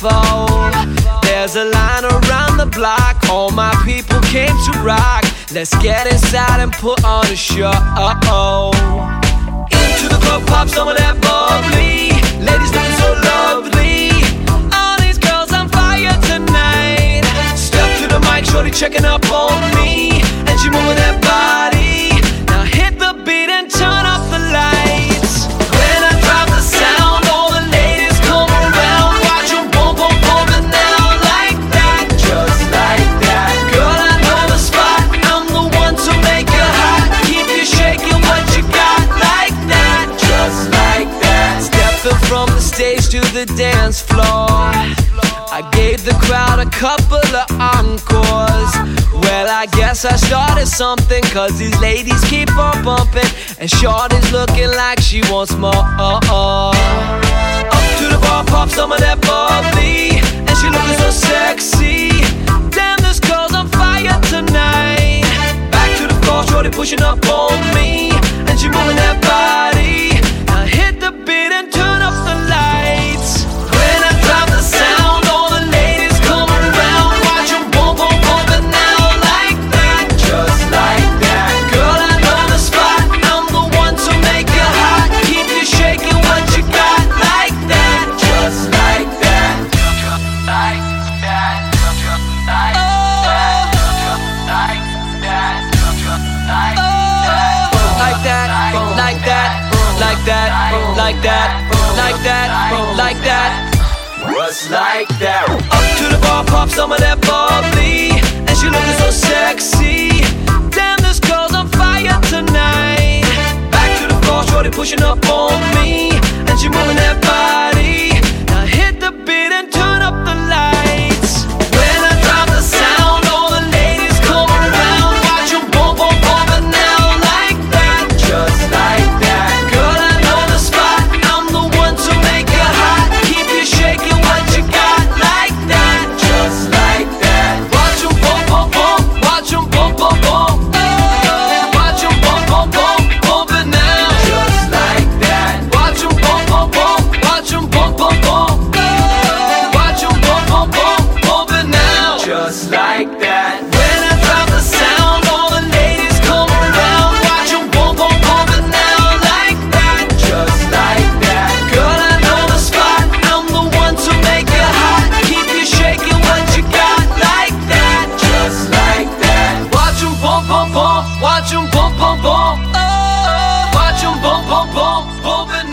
unfold. There's a line around the block, all my people came to rock. Let's get inside and put on a show. Into the club, pop some of that bubbly. Ladies looking so lovely. All these girls on fire tonight. Step to the mic, shorty checking up on me, and she moving that body. Now hit the beat and turn up the lights. When I drop the sound, all the ladies come around. Watch them boom, boom, boom, and now like that, just like that. Girl, I know the spot, I'm the one to make you hot. Keep you shaking what you got like that, just like that. Stepping from the stage to the dance floor, I gave the crowd a couple of encores. Well, I guess I started something, cause these ladies keep on bumping, and shorty's looking like she wants more. Up to the bar, pop some of that bubbly, and she looking so sexy. Damn, this girl's on fire tonight. Back to the floor, shorty pushing up on me, and she moving that body. Now hit the beat and turn up the lights. When I drop the sound, all the ladies come around. Watch them boom, boom, boom, and now like that, just like that. Girl, I know the spot, I'm the one to make you hot. Keep you shaking what you got like that, just like that. Like that, like that, like that, like that, like that, like that, like that. What's like that? Up to the bar, pop some of that bubbly, and she looking so sexy. Damn, this girl's on fire tonight. Back to the floor, shorty pushing up on me, and she moving that body. Now hit the beat and turn up the lights. When I drop the sound, all the ladies come around. Watch them boom, boom, boom, and now like that, just like that. Girl, I know the spot, I'm the one to make you hot. Keep you shaking what you got like that, just like that. Watch them boom, boom, boom, watch them boom, boom, boom. Watch them boom, boom, boom, bumping now, just like that. Watch them boom, boom, boom, watch them boom, boom, boom. Watch them boom, boom, boom, bumping now, just like that. When I drop the sound, all the ladies come around. Watch them boom, boom, boom, and now like that, just like that. Girl, I know the spot, I'm the one to make you hot. Keep you shaking what you got like that, just like that. Watch them boom, boom, boom, watch them boom, boom, boom. Watch them boom, boom, boom, bumping